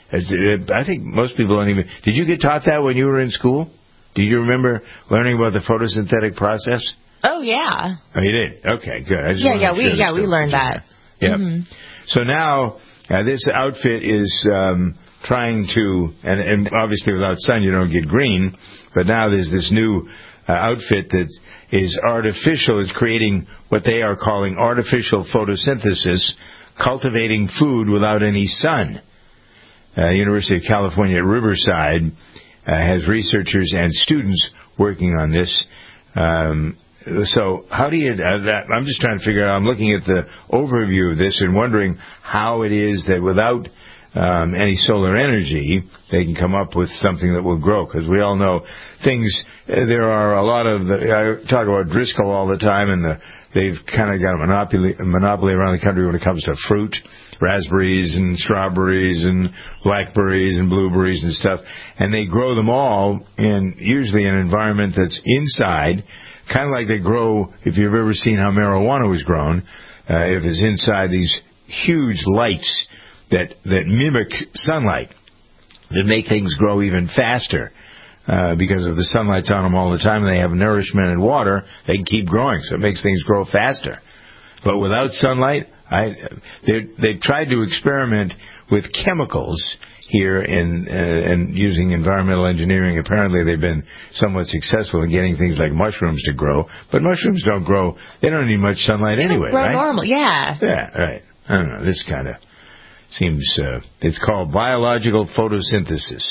Speaker 3: I think most people don't even... Did you get taught that when you were in school? Do you remember learning about the photosynthetic process?
Speaker 4: Oh yeah.
Speaker 3: Oh, you did? Okay, good. I just
Speaker 4: Yeah,
Speaker 3: wanted
Speaker 4: yeah,
Speaker 3: to
Speaker 4: we
Speaker 3: share
Speaker 4: yeah
Speaker 3: this
Speaker 4: we
Speaker 3: with
Speaker 4: learned
Speaker 3: you.
Speaker 4: that.
Speaker 3: Yeah.
Speaker 4: Mhm.
Speaker 3: So now, uh, this outfit is um, trying to, and, and obviously without sun you don't get green, but now there's this new uh, outfit that is artificial. It's creating what they are calling artificial photosynthesis, cultivating food without any sun. Uh, University of California at Riverside uh, has researchers and students working on this. Um, so how do you, uh, that, I'm just trying to figure out, I'm looking at the overview of this and wondering how it is that without um, any solar energy, they can come up with something that will grow. Because we all know things, uh, there are a lot of, the, I talk about Driscoll all the time, and the, they've kind of got a monopoly, a monopoly around the country when it comes to fruit, raspberries and strawberries and blackberries and blueberries and stuff. And they grow them all in usually an environment that's inside, kind of like they grow, if you've ever seen how marijuana was grown, uh, if it's inside these huge lights that, that mimic sunlight, that make things grow even faster. Uh, because if the sunlight's on them all the time and they have nourishment and water, they can keep growing, so it makes things grow faster. But without sunlight, I, they've tried to experiment with chemicals here in, uh, and using environmental engineering. Apparently they've been somewhat successful in getting things like mushrooms to grow, but mushrooms don't grow, they don't need much sunlight
Speaker 4: They
Speaker 3: anyway,
Speaker 4: don't grow
Speaker 3: right?
Speaker 4: normal, yeah.
Speaker 3: Yeah, right. I don't know, this kind of seems, uh, it's called biological photosynthesis.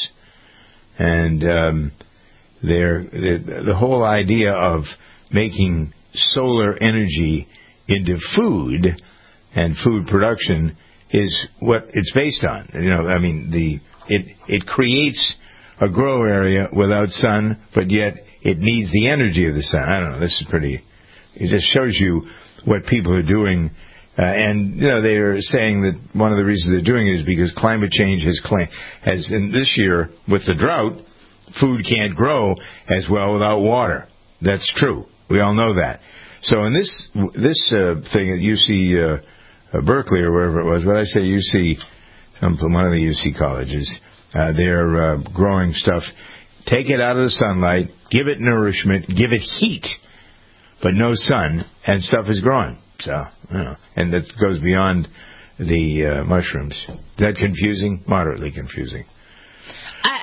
Speaker 3: And um, they're, the, the whole idea of making solar energy into food and food production is what it's based on. You know, I mean, the it it creates a grow area without sun, but yet it needs the energy of the sun. I don't know. This is pretty. It just shows you what people are doing. Uh, and, you know, they are saying that one of the reasons they're doing it is because climate change has, cl- has in this year, with the drought, food can't grow as well without water. That's true. We all know that. So in this this uh, thing at U C uh, uh, Berkeley or wherever it was, what I say U C, some, one of the U C colleges, uh, they're uh, growing stuff. Take it out of the sunlight, give it nourishment, give it heat, but no sun, and stuff is growing. So, you know, and that goes beyond the uh, mushrooms. Is that confusing? Moderately confusing.
Speaker 4: I, I just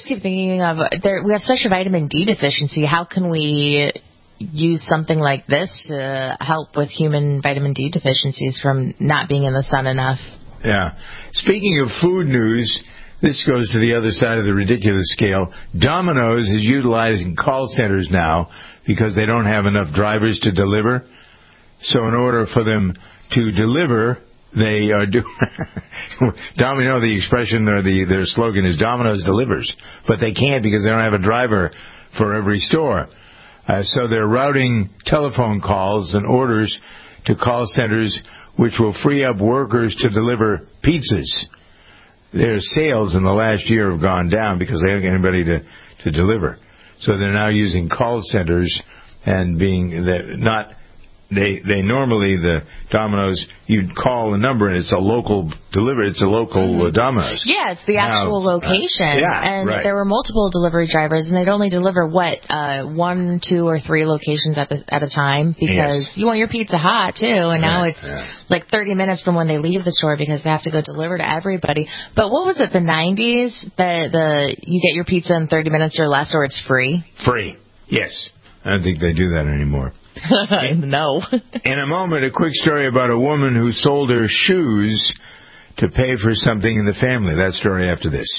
Speaker 4: keep thinking of, there, we have such a vitamin D deficiency. How can we use something like this to help with human vitamin D deficiencies from not being in the sun enough?
Speaker 3: Yeah. Speaking of food news, this goes to the other side of the ridiculous scale. Domino's is utilizing call centers now because they don't have enough drivers to deliver. So in order for them to deliver, they are doing... Domino, the expression or the their slogan is Domino's delivers, but they can't because they don't have a driver for every store. Uh, so they're routing telephone calls and orders to call centers, which will free up workers to deliver pizzas. Their sales in the last year have gone down because they haven't got anybody to, to deliver. So they're now using call centers and being not... They they normally, the Domino's, you'd call a number and it's a local delivery, it's a local uh, Domino's.
Speaker 4: Yeah, it's the actual
Speaker 3: now,
Speaker 4: location.
Speaker 3: Uh, yeah,
Speaker 4: and
Speaker 3: right.
Speaker 4: there were multiple delivery drivers, and they'd only deliver, what, uh, one, two, or three locations at the, at a time, because
Speaker 3: yes.
Speaker 4: you want your pizza hot, too, and now
Speaker 3: yeah,
Speaker 4: it's
Speaker 3: yeah.
Speaker 4: like thirty minutes from when they leave the store because they have to go deliver to everybody. But what was it, the nineties? The, the you get your pizza in thirty minutes or less, or it's free?
Speaker 3: Free, yes. I don't think they do that anymore.
Speaker 4: No.
Speaker 3: In a moment, a quick story about a woman who sold her shoes to pay for something in the family. That story after this.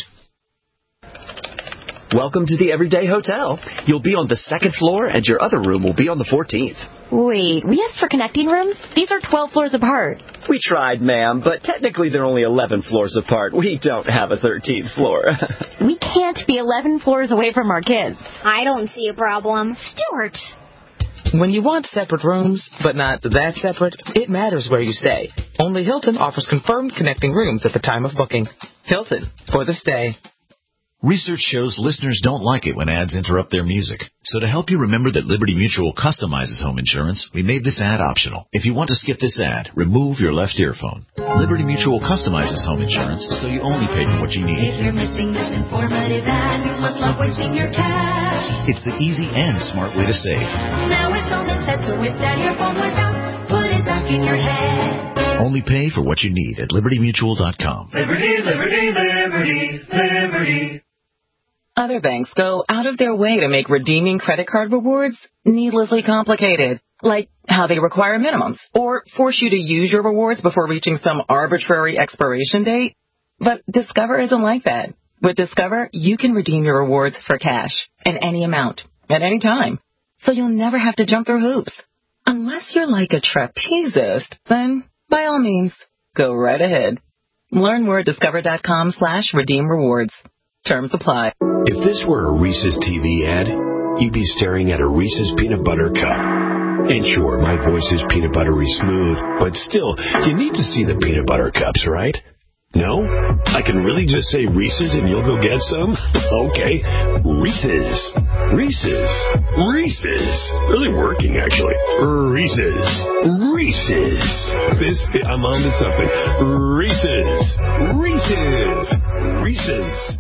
Speaker 8: Welcome to the Everyday Hotel. You'll be on the second floor, and your other room will be on the fourteenth.
Speaker 9: Wait, we asked for connecting rooms? These are twelve floors apart.
Speaker 8: We tried, ma'am, but technically they're only eleven floors apart. We don't have a thirteenth floor.
Speaker 9: We can't be eleven floors away from our kids.
Speaker 10: I don't see a problem.
Speaker 9: Stuart.
Speaker 11: When you want separate rooms, but not that separate, it matters where you stay. Only Hilton offers confirmed connecting rooms at the time of booking. Hilton, for the stay.
Speaker 12: Research shows listeners don't like it when ads interrupt their music. So to help you remember that Liberty Mutual customizes home insurance, we made this ad optional. If you want to skip this ad, remove your left earphone. Liberty Mutual customizes home insurance so you only pay for what you need.
Speaker 26: If you're missing this informative ad, you must love wasting your cash.
Speaker 12: It's the easy and smart way to save.
Speaker 26: Now it's home and set, so if that earphone was out, put it back in your head.
Speaker 12: Only pay for what you need at liberty mutual dot com.
Speaker 26: Liberty, liberty, liberty, liberty.
Speaker 11: Other banks go out of their way to make redeeming credit card rewards needlessly complicated, like how they require minimums or force you to use your rewards before reaching some arbitrary expiration date. But Discover isn't like that. With Discover, you can redeem your rewards for cash in any amount at any time, so you'll never have to jump through hoops. Unless you're like a trapezist, then by all means, go right ahead. Learn more at discover.com slash redeem rewards. Terms apply.
Speaker 27: If this were a Reese's T V ad, you'd be staring at a Reese's peanut butter cup. And sure, my voice is peanut buttery smooth, but still, you need to see the peanut butter cups, right? No? I can really just say Reese's and you'll go get some? Okay. Reese's. Reese's. Reese's. Really working, actually. Reese's. Reese's. This, I'm on to something. Reese's. Reese's. Reese's.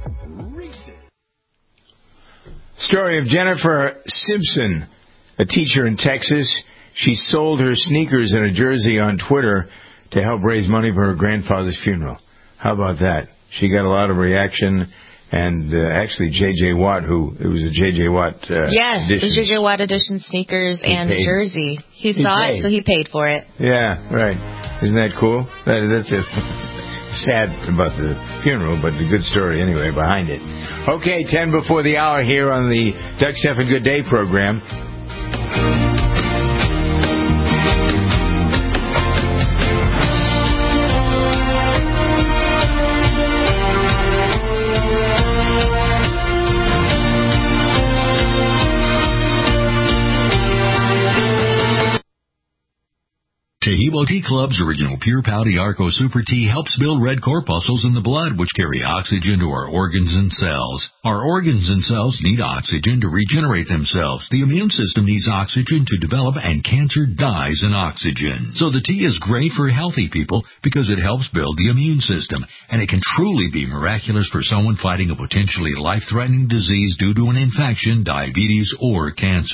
Speaker 3: Story of Jennifer Simpson, a teacher in Texas. She sold her sneakers in a jersey on Twitter to help raise money for her grandfather's funeral. How about that? She got a lot of reaction, and uh, actually J J. Watt, who, it was a J J. Watt uh,
Speaker 4: yeah,
Speaker 3: edition.
Speaker 4: the J J. Watt edition sneakers
Speaker 3: He
Speaker 4: and
Speaker 3: paid.
Speaker 4: jersey. He,
Speaker 3: He
Speaker 4: saw
Speaker 3: paid.
Speaker 4: it, so he paid for it.
Speaker 3: Yeah, right. Isn't that cool? That, that's it. Sad about the funeral, but a good story anyway behind it. Okay, ten before the hour here on the Doug Stephan Good Day program.
Speaker 28: Tahibo Tea Club's original Pure Pouty Arco Super Tea helps build red corpuscles in the blood, which carry oxygen to our organs and cells. Our organs and cells need oxygen to regenerate themselves. The immune system needs oxygen to develop, and cancer dies in oxygen. So the tea is great for healthy people because it helps build the immune system, and it can truly be miraculous for someone fighting a potentially life-threatening disease due to an infection, diabetes, or cancer.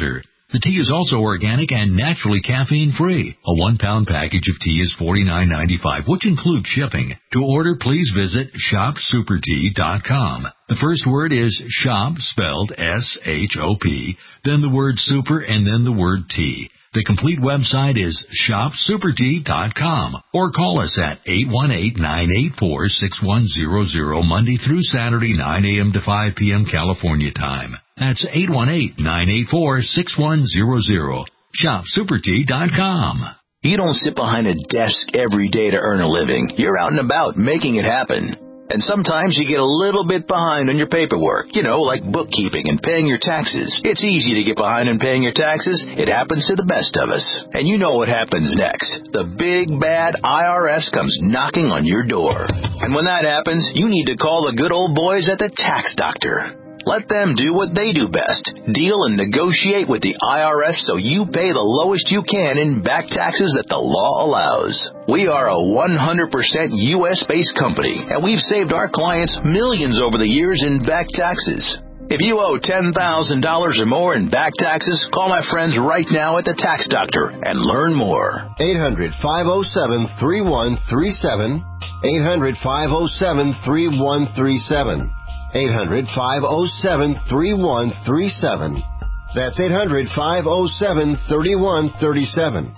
Speaker 28: The tea is also organic and naturally caffeine-free. A one-pound package of tea is forty-nine ninety-five, which includes shipping. To order, please visit shop super tea dot com. The first word is shop, spelled S H O P, then the word super, and then the word tea. The complete website is shop super tea dot com, or call us at eight one eight, nine eight four, six one zero zero Monday through Saturday, nine a.m. to five p.m. California time. That's eight one eight, nine eight four, six one zero zero. shop super tea dot com.
Speaker 13: You don't sit behind a desk every day to earn a living. You're out and about making it happen. And sometimes you get a little bit behind on your paperwork, you know, like bookkeeping and paying your taxes. It's easy to get behind in paying your taxes. It happens to the best of us. And you know what happens next. The big, bad I R S comes knocking on your door. And when that happens, you need to call the good old boys at the Tax Doctor. Let them do what they do best. Deal and negotiate with the I R S so you pay the lowest you can in back taxes that the law allows. We are a one hundred percent U S-based company, and we've saved our clients millions over the years in back taxes. If you owe ten thousand dollars or more in back taxes, call my friends right now at the Tax Doctor and learn more.
Speaker 14: eight hundred, five oh seven, three one three seven. eight hundred, five oh seven, three one three seven. eight hundred, five oh seven, three one three seven. That's eight hundred, five oh seven, three one three seven.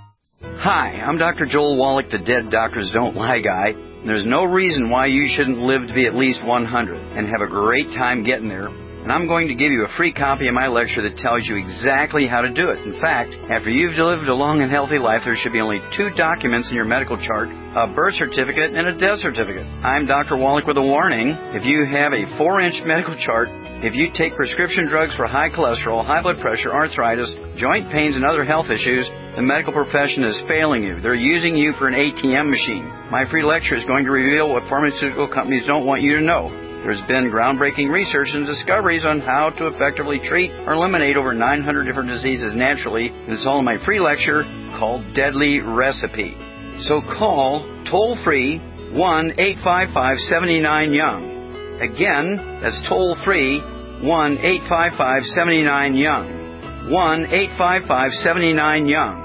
Speaker 15: Hi, I'm Doctor Joel Wallach, the Dead Doctors Don't Lie guy. There's no reason why you shouldn't live to be at least one hundred and have a great time getting there. And I'm going to give you a free copy of my lecture that tells you exactly how to do it. In fact, after you've lived a long and healthy life, there should be only two documents in your medical chart, a birth certificate and a death certificate. I'm Doctor Wallach with a warning. If you have a four-inch medical chart, if you take prescription drugs for high cholesterol, high blood pressure, arthritis, joint pains, and other health issues, the medical profession is failing you. They're using you for an A T M machine. My free lecture is going to reveal what pharmaceutical companies don't want you to know. There's been groundbreaking research and discoveries on how to effectively treat or eliminate over nine hundred different diseases naturally, and it's all in my free lecture called Deadly Recipe. So call toll-free one eight five five, seven nine, young. Again, that's toll-free one eight five five, seven nine, young. one eight five five, seven nine, young.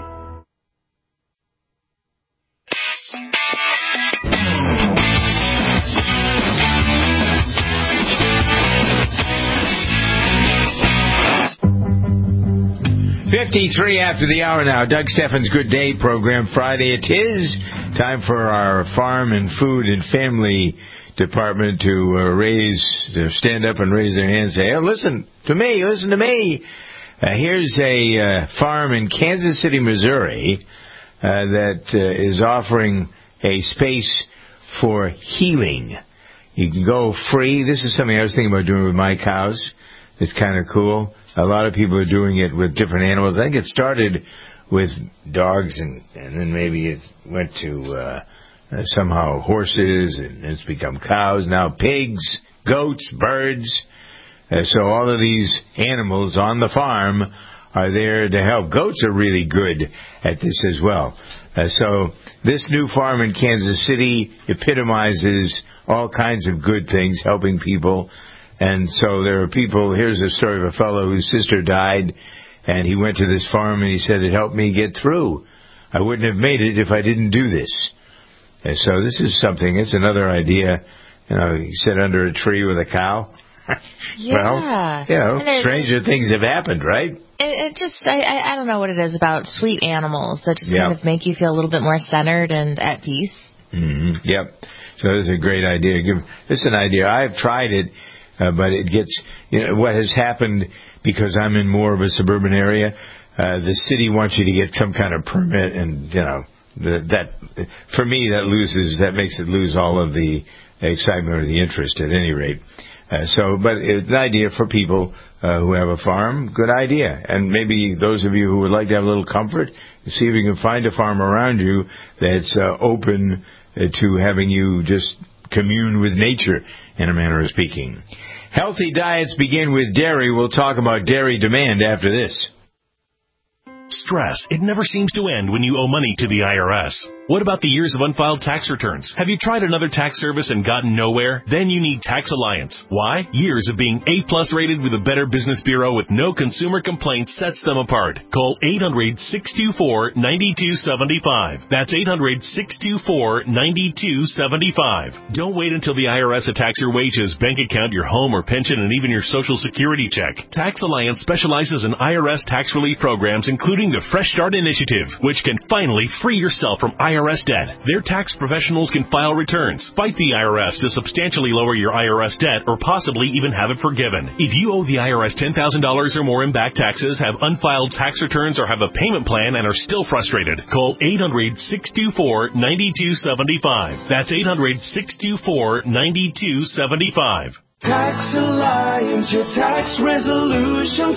Speaker 3: fifty-three after the hour now. Doug Steffens' Good Day program. Friday it is. Time for our farm and food and family department to uh, raise, to stand up and raise their hands and say, oh, listen to me, listen to me. Uh, here's a uh, farm in Kansas City, Missouri uh, that uh, is offering a space for healing. You can go free. This is something I was thinking about doing with my cows. It's kind of cool. A lot of people are doing it with different animals. I think it started with dogs, and, and then maybe it went to uh, uh, somehow horses, and it's become cows, now pigs, goats, birds. Uh, so all of these animals on the farm are there to help. Goats are really good at this as well. Uh, so this new farm in Kansas City epitomizes all kinds of good things, helping people. And so there are people, here's a story of a fellow whose sister died, and he went to this farm and he said, it helped me get through. I wouldn't have made it if I didn't do this. And so this is something, it's another idea. You know, you sit under a tree with a cow.
Speaker 4: Yeah.
Speaker 3: Well, you know, it, stranger it, things have happened, right?
Speaker 4: It, it just, I, I don't know what it is about sweet animals that just
Speaker 3: yep.
Speaker 4: kind of make you feel a little bit more centered and at peace.
Speaker 3: Mm-hmm. Yep. So this is a great idea. Give, this is an idea. I've tried it. Uh, but it gets, you know, what has happened, because I'm in more of a suburban area, uh, the city wants you to get some kind of permit, and, you know, the, that, for me, that loses, that makes it lose all of the excitement or the interest at any rate. Uh, so, but it's an idea for people uh, who have a farm, good idea. And maybe those of you who would like to have a little comfort, see if you can find a farm around you that's uh, open uh, to having you just commune with nature, in a manner of speaking. Healthy diets begin with dairy. We'll talk about dairy demand after this.
Speaker 16: Stress. It never seems to end when you owe money to the I R S. What about the years of unfiled tax returns? Have you tried another tax service and gotten nowhere? Then you need Tax Alliance. Why? Years of being A-plus rated with a Better Business Bureau with no consumer complaints sets them apart. Call eight hundred, six two four, nine two seven five. That's eight hundred, six two four, nine two seven five. Don't wait until the I R S attacks your wages, bank account, your home or pension, and even your Social Security check. Tax Alliance specializes in I R S tax relief programs, including the Fresh Start Initiative, which can finally free yourself from I R S debt. Their tax professionals can file returns, fight the I R S to substantially lower your I R S debt, or possibly even have it forgiven. If you owe the I R S ten thousand dollars or more in back taxes, have unfiled tax returns, or have a payment plan and are still frustrated, call eight hundred, six two four, nine two seven five. That's eight hundred, six two four, nine two seven five.
Speaker 17: Tax Alliance, your tax resolution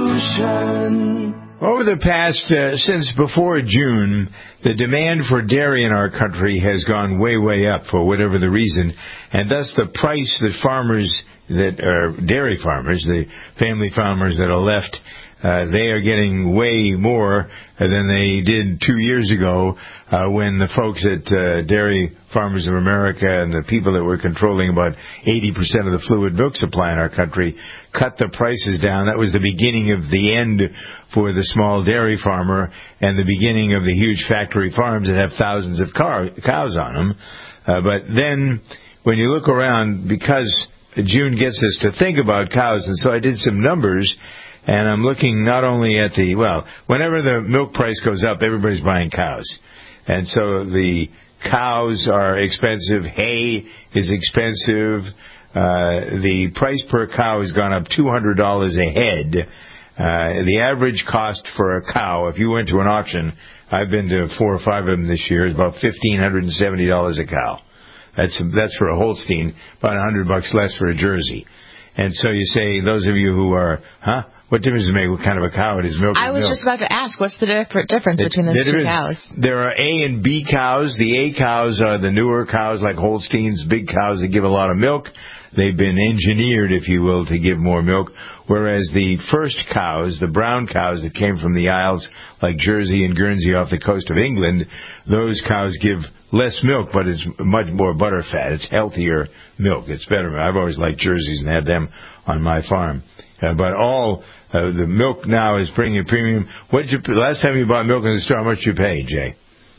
Speaker 17: solution.
Speaker 3: Over the past, uh, since before June, the demand for dairy in our country has gone way, way up for whatever the reason, and thus the price that farmers, that are dairy farmers, the family farmers that are left, uh, they are getting way more than they did two years ago uh, when the folks at uh, Dairy Farmers of America and the people that were controlling about eighty percent of the fluid milk supply in our country cut the prices down. That was the beginning of the end for the small dairy farmer and the beginning of the huge factory farms that have thousands of car, cows on them. Uh, but then when you look around, because June gets us to think about cows, and so I did some numbers, and I'm looking not only at the, well, whenever the milk price goes up, everybody's buying cows. And so the cows are expensive, hay is expensive, uh, the price per cow has gone up two hundred dollars a head. Uh, the average cost for a cow, if you went to an auction, I've been to four or five of them this year, is about one thousand five hundred seventy dollars a cow. That's that's for a Holstein, about one hundred bucks less for a Jersey. And so you say, those of you who are, huh? What difference does it make what kind of a cow it is? Milk
Speaker 4: I was
Speaker 3: milk.
Speaker 4: just about to ask, what's the different difference the, between those
Speaker 3: the
Speaker 4: two
Speaker 3: difference,
Speaker 4: cows?
Speaker 3: There are A and B cows. The A cows are the newer cows like Holsteins, big cows that give a lot of milk. They've been engineered, if you will, to give more milk. Whereas the first cows, the brown cows that came from the Isles like Jersey and Guernsey off the coast of England, those cows give less milk, but it's much more butter fat. It's healthier milk. It's better. I've always liked Jerseys and had them on my farm. Uh, but all uh, the milk now is bringing a premium. What did you last time you bought milk in the store? How much did you pay, Jay?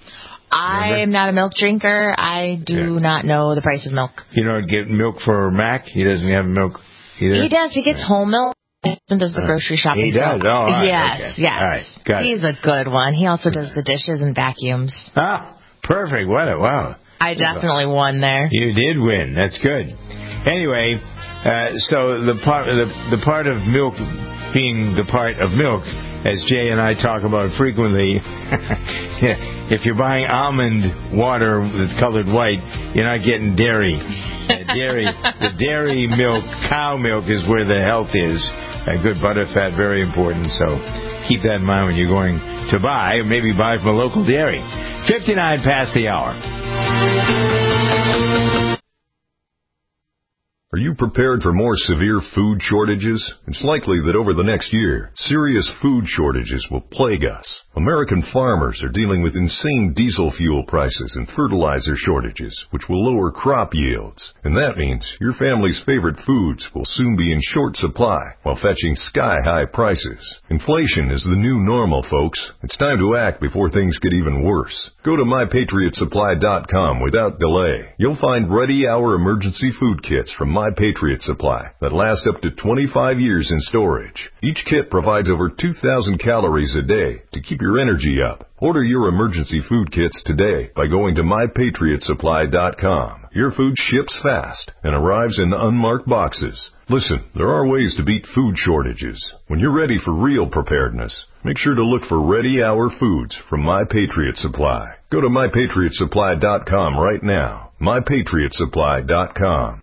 Speaker 4: I am not a milk drinker. I do yeah. not know the price of milk.
Speaker 3: You don't get milk for Mac? He doesn't have milk either?
Speaker 4: He does. He gets whole milk. And does the grocery shopping.
Speaker 3: He does? Oh, all right.
Speaker 4: Yes,
Speaker 3: okay.
Speaker 4: yes.
Speaker 3: All right. Got
Speaker 4: He's
Speaker 3: it.
Speaker 4: a good one. He also does the dishes and vacuums.
Speaker 3: Ah, perfect. What a, wow.
Speaker 4: I definitely won there.
Speaker 3: You did win. That's good. Anyway, uh, so the part, the, the part of milk being the part of milk, as Jay and I talk about frequently, if you're buying almond water that's colored white, you're not getting dairy. Uh, dairy, the dairy milk, cow milk is where the health is. A good butter fat, very important. So keep that in mind when you're going to buy, or maybe buy from a local dairy. fifty-nine past the hour.
Speaker 18: Are you prepared for more severe food shortages? It's likely that over the next year, serious food shortages will plague us. American farmers are dealing with insane diesel fuel prices and fertilizer shortages, which will lower crop yields. And that means your family's favorite foods will soon be in short supply while fetching sky-high prices. Inflation is the new normal, folks. It's time to act before things get even worse. Go to my patriot supply dot com without delay. You'll find Ready Hour emergency food kits from My Patriot Supply that last up to twenty-five years in storage. Each kit provides over two thousand calories a day to keep your energy up. Order your emergency food kits today by going to my patriot supply dot com. Your food ships fast and arrives in unmarked boxes. Listen, there are ways to beat food shortages. When you're ready for real preparedness, make sure to look for Ready Hour foods from My Patriot Supply. Go to my patriot supply dot com right now. my patriot supply dot com.